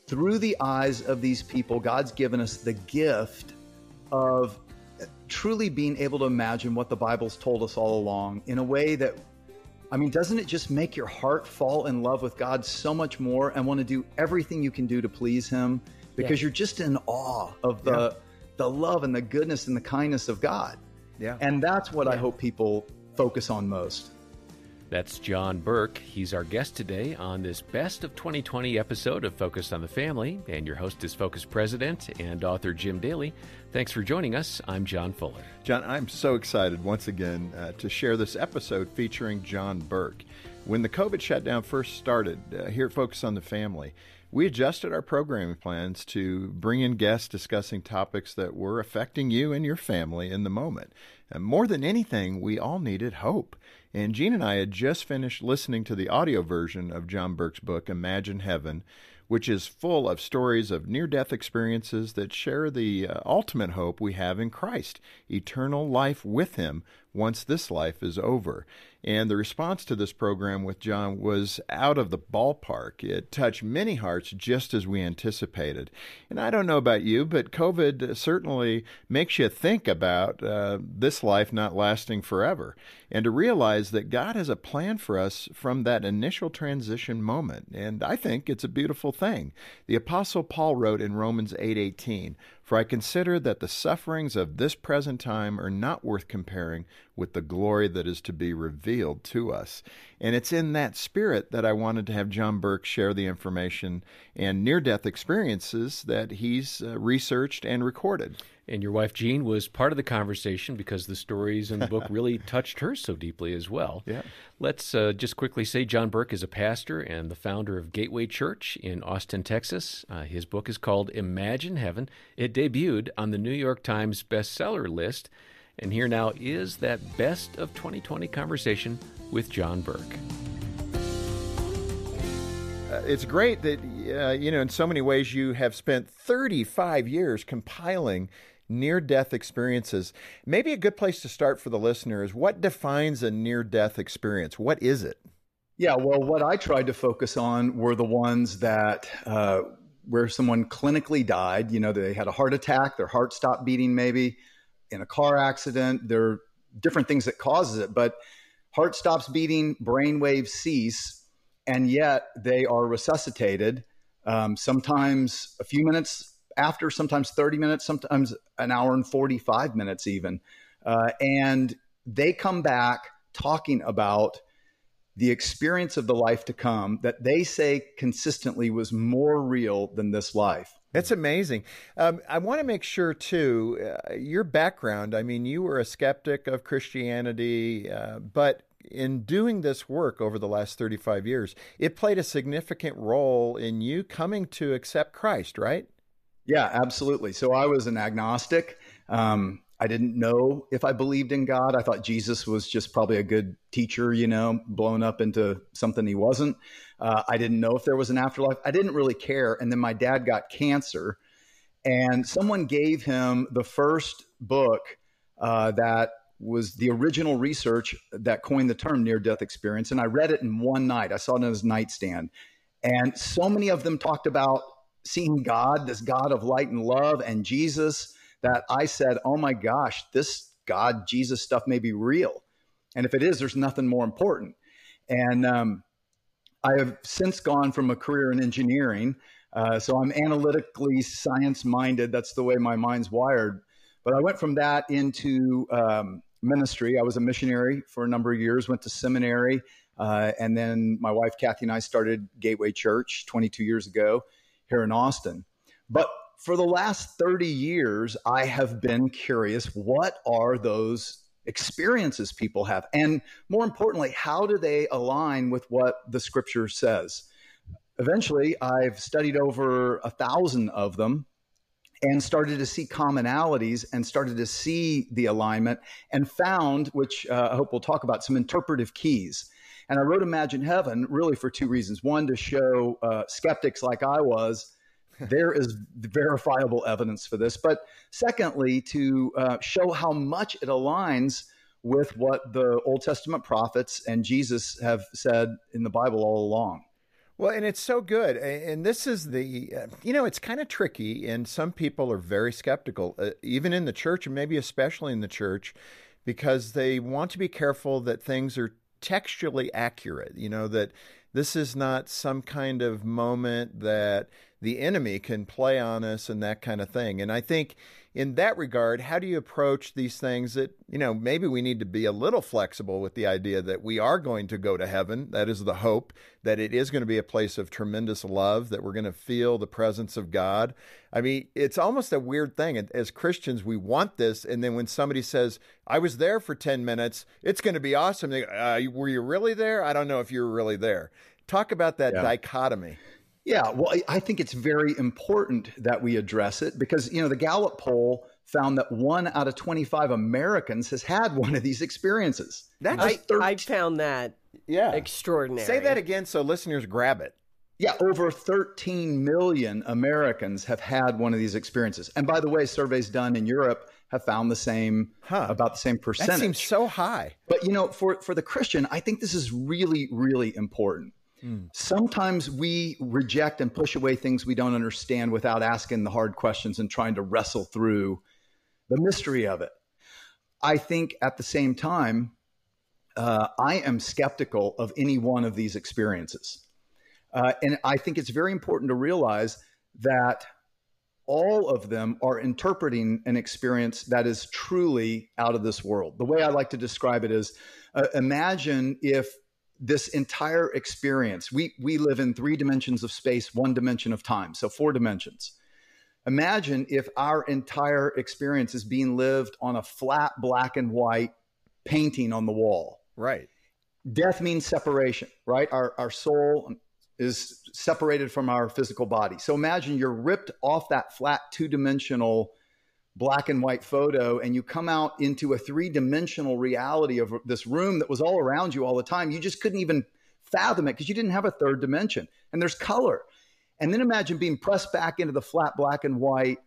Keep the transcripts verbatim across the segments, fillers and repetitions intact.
through the eyes of these people, God's given us the gift of truly being able to imagine what the Bible's told us all along in a way that, I mean, doesn't it just make your heart fall in love with God so much more and want to do everything you can do to please Him? Because yeah. you're just in awe of the yeah. the love and the goodness and the kindness of God. Yeah. And that's what yeah. I hope people focus on most. That's John Burke. He's our guest today on this Best of twenty twenty episode of Focus on the Family, and your host is Focus President and author Jim Daly. Thanks for joining us. I'm John Fuller. John, I'm so excited once again uh, to share this episode featuring John Burke. When the COVID shutdown first started uh, here at Focus on the Family, we adjusted our programming plans to bring in guests discussing topics that were affecting you and your family in the moment. And more than anything, we all needed hope. And Jean and I had just finished listening to the audio version of John Burke's book, Imagine Heaven, which is full of stories of near-death experiences that share the uh, ultimate hope we have in Christ, eternal life with Him once this life is over. And the response to this program with John was out of the ballpark. It touched many hearts just as we anticipated. And I don't know about you, but COVID certainly makes you think about uh, this life not lasting forever, and to realize that God has a plan for us from that initial transition moment. And I think it's a beautiful thing. The Apostle Paul wrote in Romans eight eighteen, "For I consider that the sufferings of this present time are not worth comparing with the glory that is to be revealed to us." And it's in that spirit that I wanted to have John Burke share the information and near-death experiences that he's uh, researched and recorded. And your wife, Jean, was part of the conversation because the stories in the book really touched her so deeply as well. Yeah. Let's uh, just quickly say John Burke is a pastor and the founder of Gateway Church in Austin, Texas. Uh, his book is called Imagine Heaven. It debuted on the New York Times bestseller list. And here now is that Best of twenty twenty conversation with John Burke. Uh, it's great that, uh, you know, in so many ways you have spent thirty-five years compiling near-death experiences. Maybe a good place to start for the listener is, what defines a near-death experience? What is it? Yeah, well, what I tried to focus on were the ones that uh, where someone clinically died. You know, they had a heart attack, their heart stopped beating maybe, in a car accident. There are different things that causes it, but heart stops beating, brain waves cease, and yet they are resuscitated, um, sometimes a few minutes after, sometimes thirty minutes, sometimes an hour and forty-five minutes even. Uh, and they come back talking about the experience of the life to come that they say consistently was more real than this life. That's amazing. Um, I want to make sure, too, uh, your background, I mean, you were a skeptic of Christianity, uh, but in doing this work over the last thirty-five years, it played a significant role in you coming to accept Christ, right? Yeah, absolutely. So I was an agnostic. Um, I didn't know if I believed in God. I thought Jesus was just probably a good teacher, you know, blown up into something he wasn't. Uh, I didn't know if there was an afterlife. I didn't really care. And then my dad got cancer, and someone gave him the first book uh, that was the original research that coined the term near-death experience. And I read it in one night. I saw it on his nightstand. And so many of them talked about seeing God, this God of light and love, and Jesus, that I said, oh my gosh, this God, Jesus stuff may be real. And if it is, there's nothing more important. And um, I have since gone from a career in engineering. Uh, so I'm analytically science-minded. That's the way my mind's wired. But I went from that into um, ministry. I was a missionary for a number of years, went to seminary. Uh, and then my wife, Kathy, and I started Gateway Church twenty-two years ago here in Austin. But for the last thirty years, I have been curious, what are those experiences people have? And more importantly, how do they align with what the scripture says? Eventually, I've studied over a thousand of them and started to see commonalities and started to see the alignment and found, which uh, I hope we'll talk about, some interpretive keys. And I wrote Imagine Heaven really for two reasons. One, to show uh, skeptics like I was, there is verifiable evidence for this. But secondly, to uh, show how much it aligns with what the Old Testament prophets and Jesus have said in the Bible all along. Well, and it's so good. And this is the, uh, you know, it's kind of tricky. And some people are very skeptical, uh, even in the church, and maybe especially in the church, because they want to be careful that things are textually accurate, you know, that this is not some kind of moment that the enemy can play on us and that kind of thing. And I think in that regard, how do you approach these things that, you know, maybe we need to be a little flexible with the idea that we are going to go to heaven. That is the hope, that it is going to be a place of tremendous love, that we're going to feel the presence of God. I mean, it's almost a weird thing. As Christians, we want this. And then when somebody says, I was there for ten minutes, it's going to be awesome. They go, uh, were you really there? I don't know if you were really there. Talk about that yeah. dichotomy. Yeah, well, I think it's very important that we address it because, you know, the Gallup poll found that one out of twenty-five Americans has had one of these experiences. That's I, I found that yeah. extraordinary. Say that again so listeners grab it. Yeah, over thirteen million Americans have had one of these experiences. And by the way, surveys done in Europe have found the same, huh. about the same percentage. That seems so high. But, you know, for, for the Christian, I think this is really, really important. Sometimes we reject and push away things we don't understand without asking the hard questions and trying to wrestle through the mystery of it. I think at the same time, uh, I am skeptical of any one of these experiences. Uh, and I think it's very important to realize that all of them are interpreting an experience that is truly out of this world. The way I like to describe it is, uh, imagine if this entire experience, we we live in three dimensions of space, one dimension of time, so four dimensions. Imagine if our entire experience is being lived on a flat black and white painting on the wall. Right. Death means separation, right? Our, our soul is separated from our physical body. So imagine you're ripped off that flat two-dimensional black and white photo and you come out into a three-dimensional reality of this room that was all around you all the time. You just couldn't even fathom it because you didn't have a third dimension. And there's color. And then imagine being pressed back into the flat black and white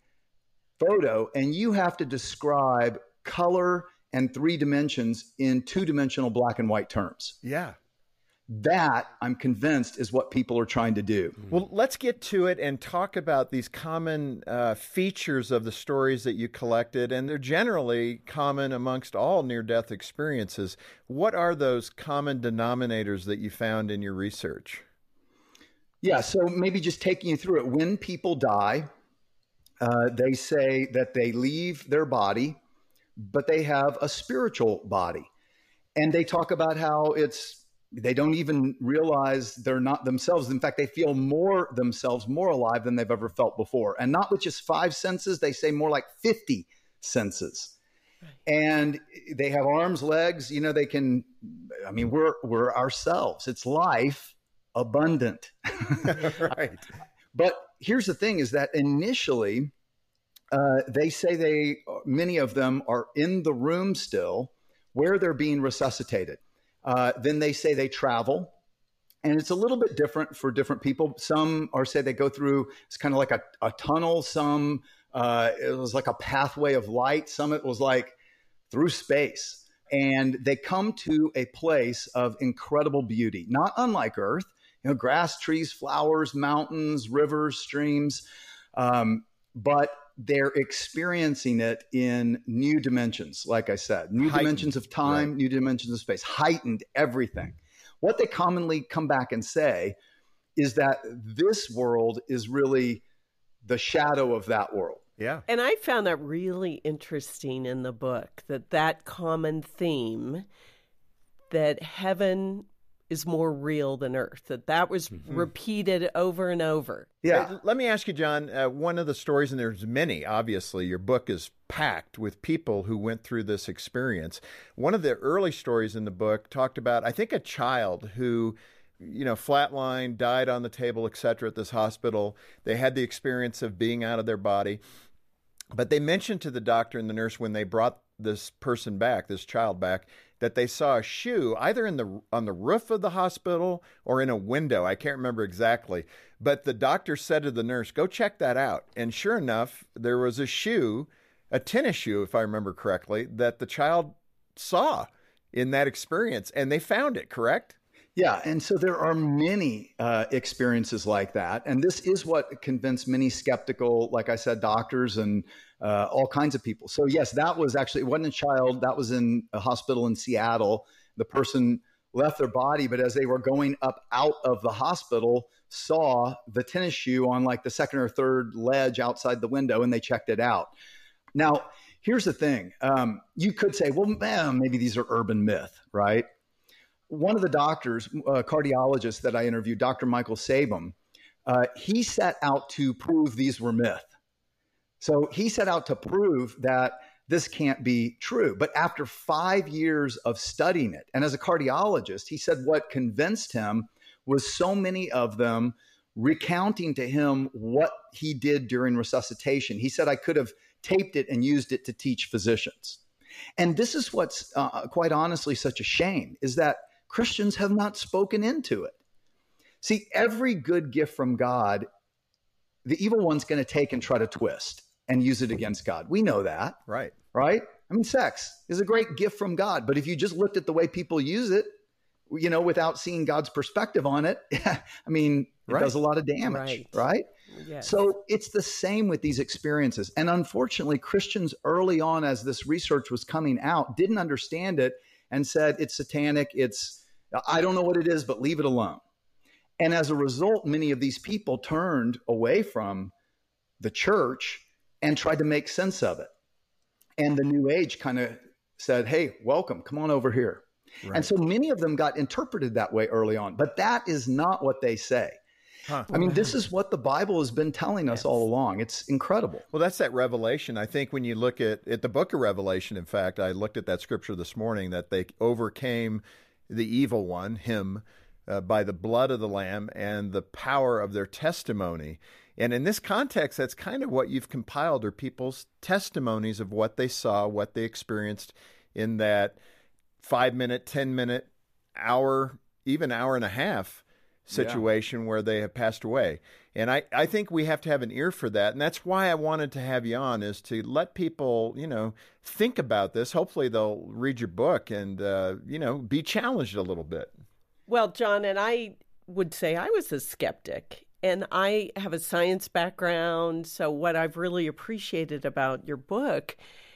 photo and you have to describe color and three dimensions in two-dimensional black and white terms. Yeah. That, I'm convinced, is what people are trying to do. Well, let's get to it and talk about these common uh, features of the stories that you collected, and they're generally common amongst all near-death experiences. What are those common denominators that you found in your research? Yeah, so maybe just taking you through it. When people die, uh, they say that they leave their body, but they have a spiritual body. And they talk about how it's they don't even realize they're not themselves. In fact, they feel more themselves, more alive than they've ever felt before. And not with just five senses, they say more like fifty senses. Right. And they have arms, legs, you know, they can, I mean, we're, we're ourselves. It's life abundant. Right. But here's the thing is that initially, uh, they say they, many of them are in the room still where they're being resuscitated. Uh, then they say they travel, and it's a little bit different for different people. Some are say they go through, it's kind of like a, a tunnel. Some, uh, it was like a pathway of light. Some it was like through space. And they come to a place of incredible beauty, not unlike Earth, you know, grass, trees, flowers, mountains, rivers, streams. Um, but they're experiencing it in new dimensions, like I said, new heightened, dimensions of time, right. New dimensions of space, heightened everything. What they commonly come back and say is that this world is really the shadow of that world. Yeah. And I found that really interesting in the book, that that common theme, that heaven is more real than earth, that that was mm-hmm. repeated over and over. Yeah. Uh, let me ask you, John, uh, one of the stories, and there's many, obviously, your book is packed with people who went through this experience. One of the early stories in the book talked about, I think, a child who, you know, flatlined, died on the table, et cetera, at this hospital. They had the experience of being out of their body. But they mentioned to the doctor and the nurse when they brought this person back, this child back, that they saw a shoe either in the on the roof of the hospital or in a window. I can't remember exactly. But the doctor said to the nurse, go check that out. And sure enough, there was a shoe, a tennis shoe, if I remember correctly, that the child saw in that experience. And they found it, correct? Yeah, and so there are many uh, experiences like that, and this is what convinced many skeptical, like I said, doctors and uh, all kinds of people. So yes, that was actually, it wasn't a child, that was in a hospital in Seattle. The person left their body, but as they were going up out of the hospital, saw the tennis shoe on like the second or third ledge outside the window, and they checked it out. Now, here's the thing. Um, you could say, well, man, maybe these are urban myth, right? One of the doctors, uh, cardiologist that I interviewed, Doctor Michael Sabum, uh, he set out to prove these were myth. So he set out to prove that this can't be true. But after five years of studying it, and as a cardiologist, he said what convinced him was so many of them recounting to him what he did during resuscitation. He said, I could have taped it and used it to teach physicians. And this is what's uh, quite honestly such a shame, is that Christians have not spoken into it. See, every good gift from God, the evil one's going to take and try to twist and use it against God. We know that. Right. Right? I mean, sex is a great gift from God, but if you just looked at the way people use it, you know, without seeing God's perspective on it, I mean, it right. does a lot of damage, right? right? Yes. So it's the same with these experiences. And unfortunately, Christians early on, as this research was coming out, didn't understand it and said, it's satanic, it's, I don't know what it is, but leave it alone. And as a result, many of these people turned away from the church and tried to make sense of it. And the New Age kind of said, hey, welcome, come on over here. Right. And so many of them got interpreted that way early on, but that is not what they say. Huh. I mean, this is what the Bible has been telling us yes. all along. It's incredible. Well, that's that Revelation. I think when you look at, at the book of Revelation, in fact, I looked at that scripture this morning, that they overcame the evil one, him, uh, by the blood of the Lamb and the power of their testimony. And in this context, that's kind of what you've compiled, are people's testimonies of what they saw, what they experienced in that five minute, ten minute, hour, even hour and a half situation yeah. where they have passed away. And I, I think we have to have an ear for that. And that's why I wanted to have you on, is to let people, you know, think about this. Hopefully they'll read your book and, uh, you know, be challenged a little bit. Well, John, and I would say I was a skeptic, and I have a science background. So what I've really appreciated about your book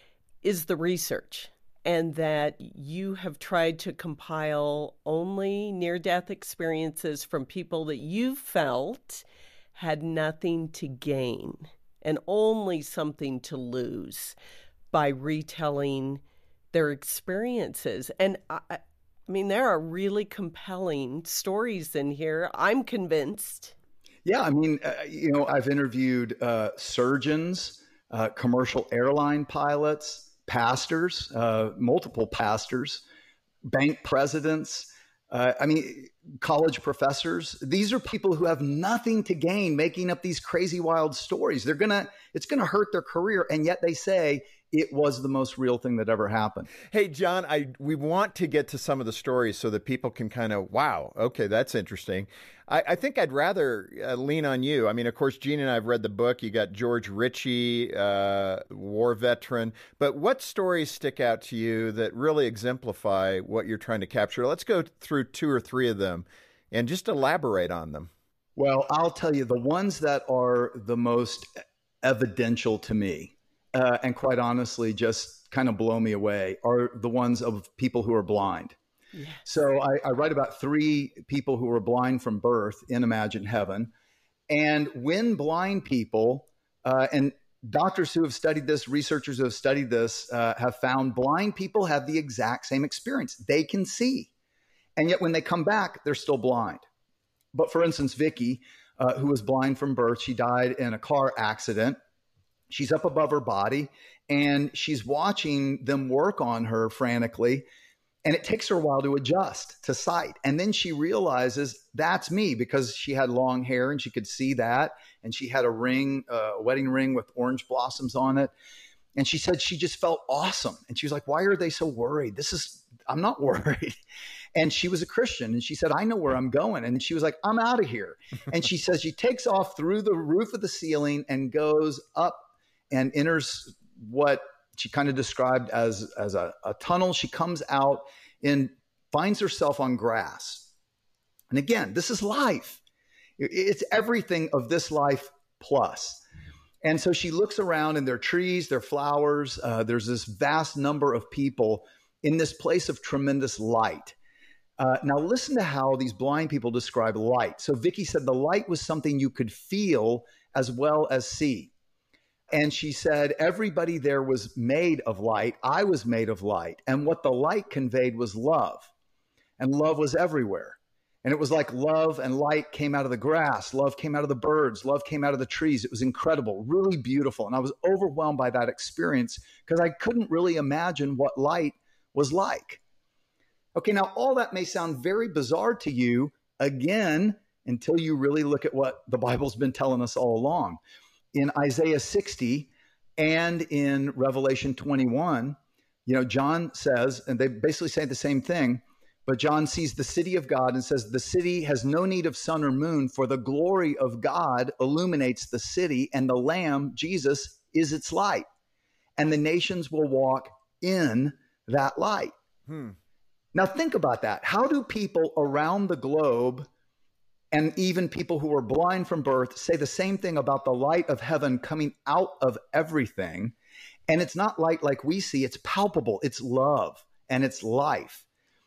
is the research, and that you have tried to compile only near-death experiences from people that you felt had nothing to gain and only something to lose by retelling their experiences. And I, I mean, there are really compelling stories in here. I'm convinced. Yeah, I mean, uh, you know, I've interviewed uh, surgeons, uh, commercial airline pilots, pastors, uh, multiple pastors, bank presidents, uh, I mean, college professors. These are people who have nothing to gain making up these crazy, wild stories. They're gonna, it's gonna hurt their career, and yet they say it was the most real thing that ever happened. Hey, John, I we want to get to some of the stories so that people can kind of, wow, okay, that's interesting. I, I think I'd rather uh, lean on you. I mean, of course, Gene and I have read the book. You got George Ritchie, uh, war veteran. But what stories stick out to you that really exemplify what you're trying to capture? Let's go through two or three of them and just elaborate on them. Well, I'll tell you, the ones that are the most evidential to me, uh, and quite honestly, just kind of blow me away, are the ones of people who are blind. Yes. So I, I write about three people who were blind from birth in Imagine Heaven. And when blind people, uh, and doctors who have studied this, researchers who have studied this, uh, have found blind people have the exact same experience. They can see. And yet when they come back, they're still blind. But for instance, Vicky, uh, who was blind from birth, she died in a car accident. She's up above her body, and she's watching them work on her frantically. And it takes her a while to adjust to sight. And then she realizes that's me, because she had long hair and she could see that. And she had a ring, uh, a wedding ring with orange blossoms on it. And she said she just felt awesome. And she was like, why are they so worried? This is, I'm not worried. And she was a Christian. And she said, I know where I'm going. And she was like, I'm out of here. And she says she takes off through the roof of the ceiling and goes up and enters what she kind of described as, as a, a tunnel. She comes out and finds herself on grass. And again, this is life. It's everything of this life plus. And so she looks around, and there are trees, there are flowers. Uh, there's this vast number of people in this place of tremendous light. Uh, now listen to how these blind people describe light. So Vicky said the light was something you could feel as well as see. And she said, everybody there was made of light. I was made of light. And what the light conveyed was love. And love was everywhere. And it was like love and light came out of the grass. Love came out of the birds. Love came out of the trees. It was incredible, really beautiful. And I was overwhelmed by that experience because I couldn't really imagine what light was like. Okay, now all that may sound very bizarre to you, again, until you really look at what the Bible's been telling us all along. In Isaiah sixty and in Revelation twenty-one, you know, John says, and they basically say the same thing, but John sees the city of God and says, the city has no need of sun or moon, for the glory of God illuminates the city, and the Lamb, Jesus, is its light. And the nations will walk in that light. Hmm. Now think about that. How do people around the globe, and even people who are blind from birth, say the same thing about the light of heaven coming out of everything? And it's not light like we see, it's palpable, it's love, and it's life.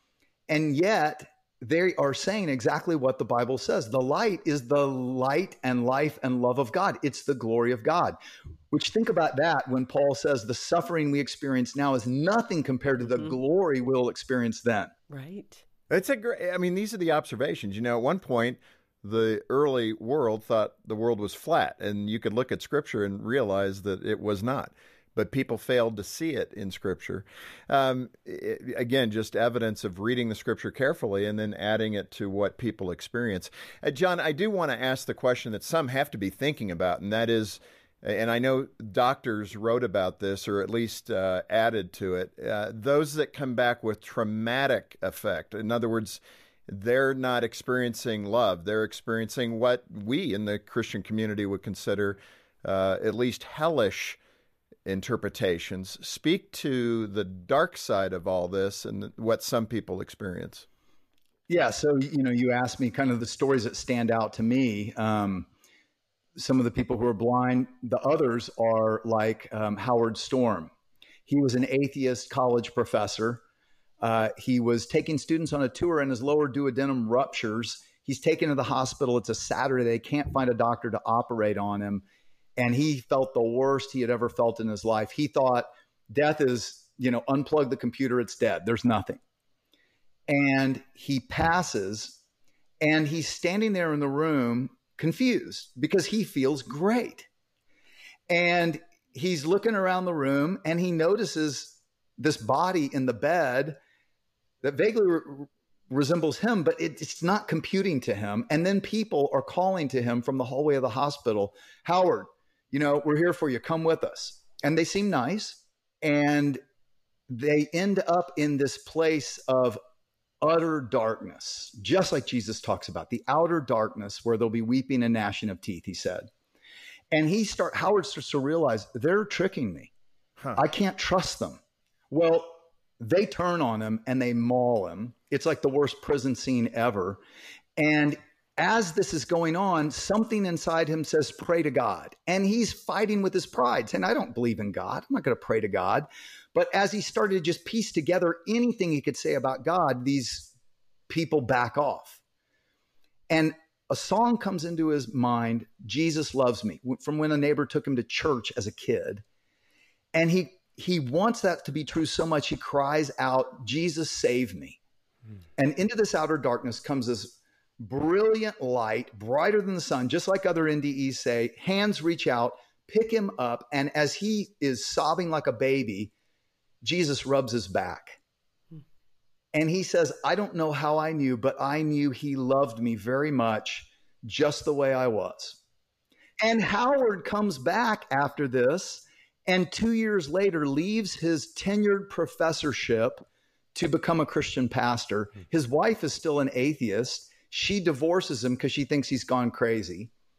And yet they are saying exactly what the Bible says. The light is the light and life and love of God. It's the glory of God, which think about that when Paul says the suffering we experience now is nothing compared to the mm-hmm. glory we'll experience then. Right. It's a great, I mean, these are the observations. You know, at one point, the early world thought the world was flat, and you could look at Scripture and realize that it was not. But people failed to see it in Scripture. Um, it, again, just evidence of reading the Scripture carefully and then adding it to what people experience. Uh, John, I do want to ask the question that some have to be thinking about, and that is, and I know doctors wrote about this or at least uh, added to it, uh, those that come back with traumatic effect. In other words, they're not experiencing love. They're experiencing what we in the Christian community would consider uh, at least hellish interpretations. Speak to the dark side of all this and what some people experience. Yeah, so, you know, you asked me kind of the stories that stand out to me. Um, some of the people who are blind, the others are like um, Howard Storm. He was an atheist college professor. Uh, he was taking students on a tour and his lower duodenum ruptures. He's taken to the hospital. It's a Saturday. They can't find a doctor to operate on him. And he felt the worst he had ever felt in his life. He thought death is, you know, unplug the computer, it's dead. There's nothing. And he passes, and he's standing there in the room confused because he feels great. And he's looking around the room, and he notices this body in the bed that vaguely re- resembles him, but it, it's not computing to him. And then people are calling to him from the hallway of the hospital, Howard, you know, we're here for you. Come with us. And they seem nice. And they end up in this place of utter darkness, just like Jesus talks about, the outer darkness where there'll be weeping and gnashing of teeth, he said. And he start Howard starts to realize they're tricking me. Huh. I can't trust them. Well, they turn on him and they maul him. It's like the worst prison scene ever. And as this is going on, something inside him says, pray to God. And he's fighting with his pride, saying, I don't believe in God. I'm not going to pray to God. But as he started to just piece together anything he could say about God, these people back off. And a song comes into his mind, Jesus Loves Me, from when a neighbor took him to church as a kid. And he he wants that to be true so much, he cries out, Jesus, save me. Hmm. And into this outer darkness comes this brilliant light, brighter than the sun, just like other N D Es say. Hands reach out, pick him up, and as he is sobbing like a baby, Jesus rubs his back. And he says, I don't know how I knew, but I knew he loved me very much, just the way I was. And Howard comes back after this, and two years later leaves his tenured professorship to become a Christian pastor. His wife is still an atheist. She divorces him because she thinks he's gone crazy.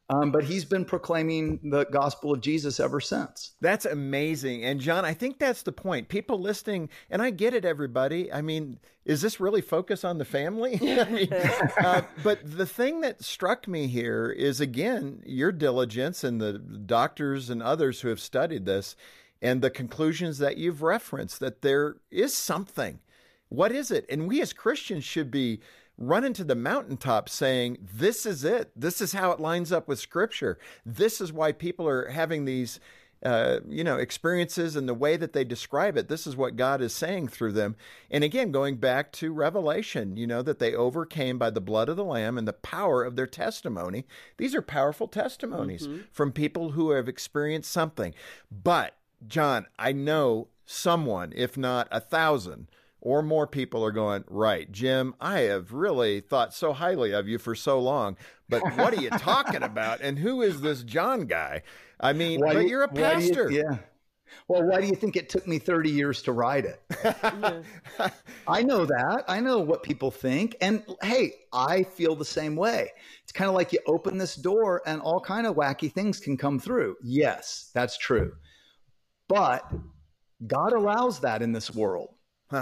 Um, but he's been proclaiming the gospel of Jesus ever since. That's amazing. And John, I think that's the point. People listening, and I get it, everybody. I mean, is this really focus on the family? I mean, uh, but the thing that struck me here is, again, your diligence and the doctors and others who have studied this and the conclusions that you've referenced, that there is something. What is it? And we as Christians should be running to the mountaintop saying, this is it. This is how it lines up with Scripture. This is why people are having these, uh, you know, experiences and the way that they describe it. This is what God is saying through them. And again, going back to Revelation, you know, that they overcame by the blood of the Lamb and the power of their testimony. These are powerful testimonies mm-hmm. from people who have experienced something. But, John, I know someone, if not a thousand, or more people are going, right, Jim, I have really thought so highly of you for so long, but what are you talking about? And who is this John guy? I mean, why but you, you're a pastor. You, yeah. Well, why do you think it took me thirty years to write it? I know that. I know what people think. And hey, I feel the same way. It's kind of like you open this door and all kind of wacky things can come through. Yes, that's true. But God allows that in this world. Huh.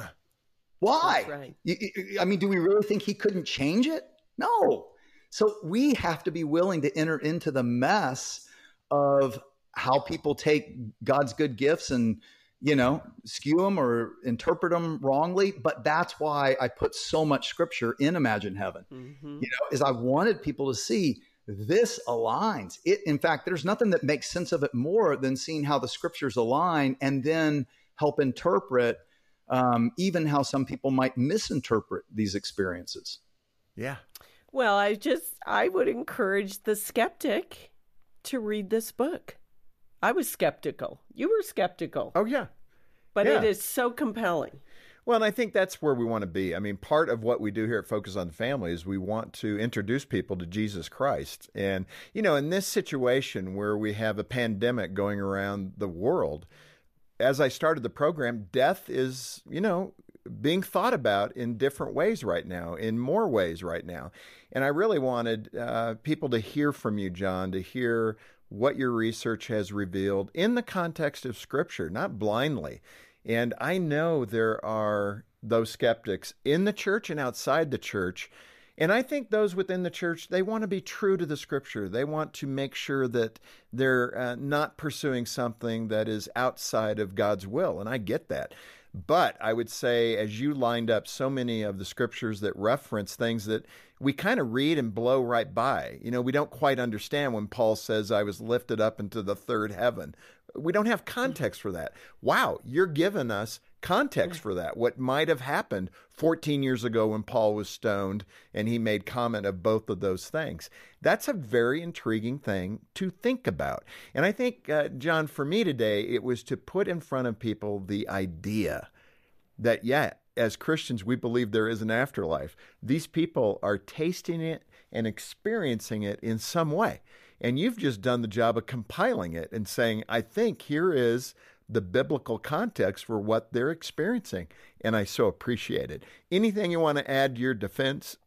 Why? Right. I mean, do we really think he couldn't change it? No. So we have to be willing to enter into the mess of how people take God's good gifts and, you know, skew them or interpret them wrongly. But that's why I put so much scripture in Imagine Heaven, mm-hmm. you know, is I wanted people to see this aligns. It, in fact, there's nothing that makes sense of it more than seeing how the scriptures align and then help interpret Um, even how some people might misinterpret these experiences. Yeah. Well, I just, I would encourage the skeptic to read this book. I was skeptical. You were skeptical. Oh, yeah. But yeah. it is so compelling. Well, and I think that's where we want to be. I mean, part of what we do here at Focus on the Family is we want to introduce people to Jesus Christ. And, you know, in this situation where we have a pandemic going around the world, as I started the program, death is, you know, being thought about in different ways right now, in more ways right now. And I really wanted uh, people to hear from you, John, to hear what your research has revealed in the context of Scripture, not blindly. And I know there are those skeptics in the church and outside the church. And I think those within the church, they want to be true to the Scripture. They want to make sure that they're uh, not pursuing something that is outside of God's will. And I get that. But I would say, as you lined up so many of the Scriptures that reference things that we kind of read and blow right by. You know, we don't quite understand when Paul says, I was lifted up into the third heaven. We don't have context for that. Wow, you're giving us context for that, what might have happened fourteen years ago when Paul was stoned and he made comment of both of those things. That's a very intriguing thing to think about. And I think, uh, John, for me today, it was to put in front of people the idea that, yeah, as Christians, we believe there is an afterlife. These people are tasting it and experiencing it in some way. And you've just done the job of compiling it and saying, I think here is the biblical context for what they're experiencing. And I so appreciate it. Anything you want to add to your defense?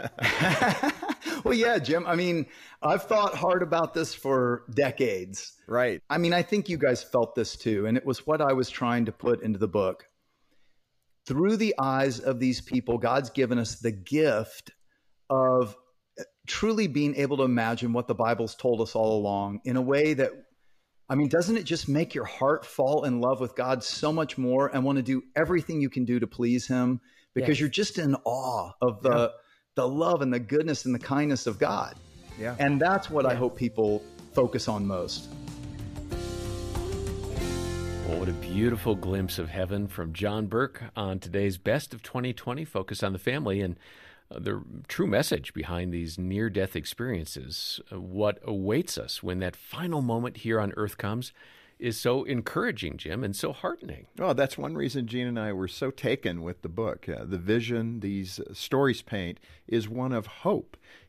Well, yeah, Jim. I mean, I've thought hard about this for decades. Right. I mean, I think you guys felt this too. And it was what I was trying to put into the book. Through the eyes of these people, God's given us the gift of truly being able to imagine what the Bible's told us all along in a way that, I mean, doesn't it just make your heart fall in love with God so much more and want to do everything you can do to please him? Because yes. you're just in awe of the, yeah. the love and the goodness and the kindness of God. Yeah. And that's what yeah. I hope people focus on most. Well, what a beautiful glimpse of heaven from John Burke on today's Best of twenty twenty, Focus on the Family, and the true message behind these near-death experiences, what awaits us when that final moment here on earth comes, is so encouraging, Jim, and so heartening. Oh, that's one reason Gene and I were so taken with the book. Uh, the vision these stories paint is one of hope.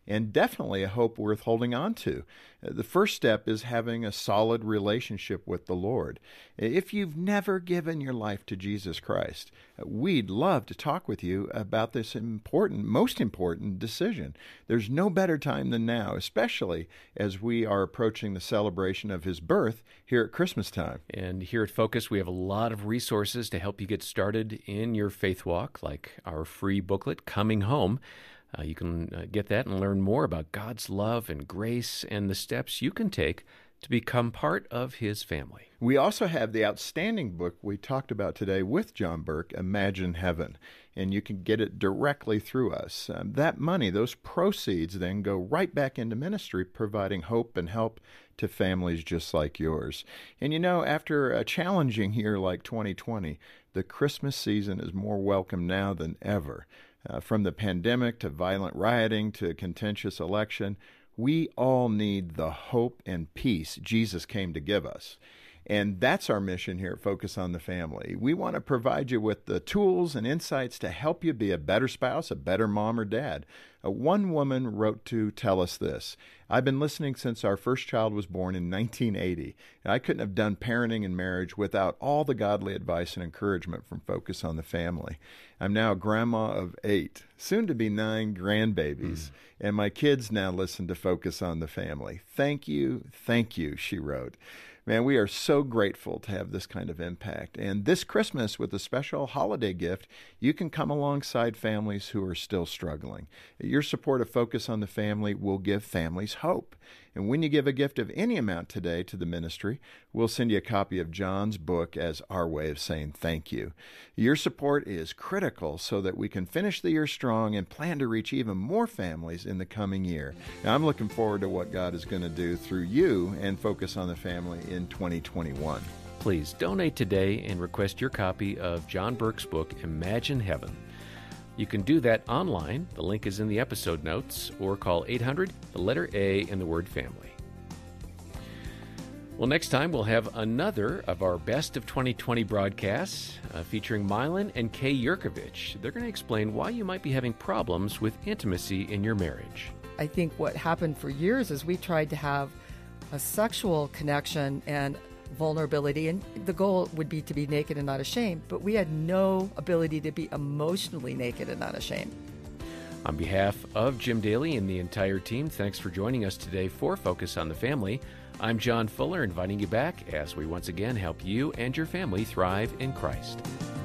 and definitely a hope worth holding on to. The first step is having a solid relationship with the Lord. If you've never given your life to Jesus Christ, we'd love to talk with you about this important, most important decision. There's no better time than now, especially as we are approaching the celebration of His birth here at Christmas time. And here at Focus, we have a lot of resources to help you get started in your faith walk, like our free booklet, Coming Home. Uh, you can uh, get that and learn more about God's love and grace and the steps you can take to become part of His family. We also have the outstanding book we talked about today with John Burke, Imagine Heaven, and you can get it directly through us. Um, that money, those proceeds, then go right back into ministry, providing hope and help to families just like yours. And you know, after a challenging year like twenty twenty, the Christmas season is more welcome now than ever. Uh, from the pandemic to violent rioting to a contentious election, we all need the hope and peace Jesus came to give us. And that's our mission here at Focus on the Family. We want to provide you with the tools and insights to help you be a better spouse, a better mom or dad. Uh, one woman wrote to tell us this: I've been listening since our first child was born in nineteen eighty. And I couldn't have done parenting and marriage without all the godly advice and encouragement from Focus on the Family. I'm now a grandma of eight, soon to be nine grandbabies, mm. and my kids now listen to Focus on the Family. Thank you, thank you, she wrote. Man, we are so grateful to have this kind of impact. And this Christmas, with a special holiday gift, you can come alongside families who are still struggling. Your support of Focus on the Family will give families hope. And when you give a gift of any amount today to the ministry, we'll send you a copy of John's book as our way of saying thank you. Your support is critical so that we can finish the year strong and plan to reach even more families in the coming year. Now, I'm looking forward to what God is going to do through you and Focus on the Family in twenty twenty-one. Please donate today and request your copy of John Burke's book, Imagine Heaven. You can do that online. The link is in the episode notes, or call eight hundred, the letter A, and the word family. Well, next time we'll have another of our Best of twenty twenty broadcasts uh, featuring Mylan and Kay Yurkovich. They're going to explain why you might be having problems with intimacy in your marriage. I think what happened for years is we tried to have a sexual connection and vulnerability, and the goal would be to be naked and not ashamed, but we had no ability to be emotionally naked and not ashamed. On behalf of Jim Daly and the entire team, thanks for joining us today for Focus on the Family. I'm John Fuller, inviting you back as we once again help you and your family thrive in Christ.